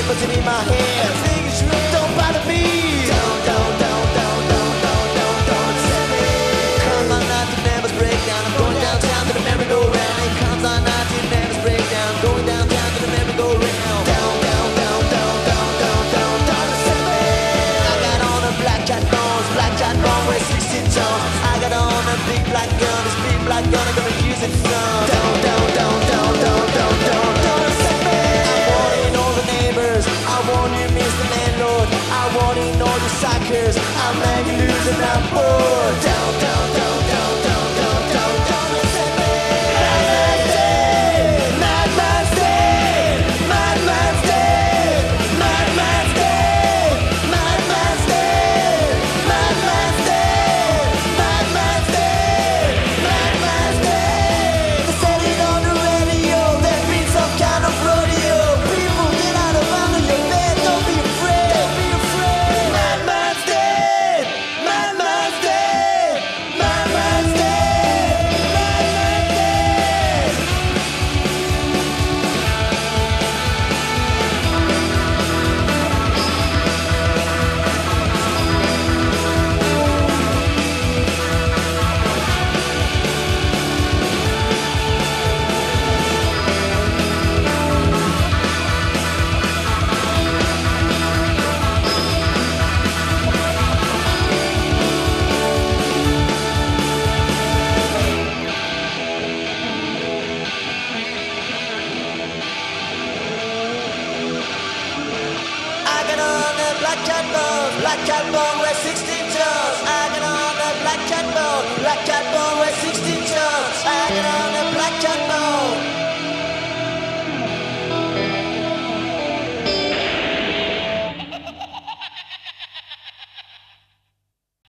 buzzing in my head. Don't bother me. Don't upset me. Comes on night to never break down. I'm going downtown to the merry-go-round. It comes on night to never break down. Going downtown to the merry-go-round. Don't upset me. I got on a black cat bone, weigh 16 tons. I got on a big black gun, this big black gun, I'm gonna use it some. Don't upset me. I warning all the neighbors, I warn you, Mr. Landlord. I warning all the suckers, I'm making loose and I'm bored. Don't upset me. Madman's dead. Madman's dead. Madman's dead. Madman's dead. Madman's dead. Madman's dead. Madman's dead. They said it on the radio, that means some kind of rodeo. People get out of under your bed, don't be afraid. Don't be afraid. Madman's dead. Madman's dead. Madman's dead. Madman's dead. I got on a black cat bone, weigh 16